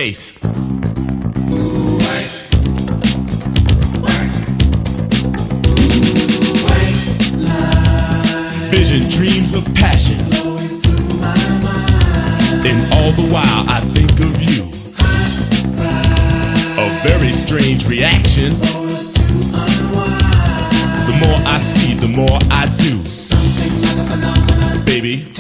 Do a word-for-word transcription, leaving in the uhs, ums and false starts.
bass. Vision, dreams of passion, and all the while I think of you. A very strange reaction. The more I see, the more I do. Baby,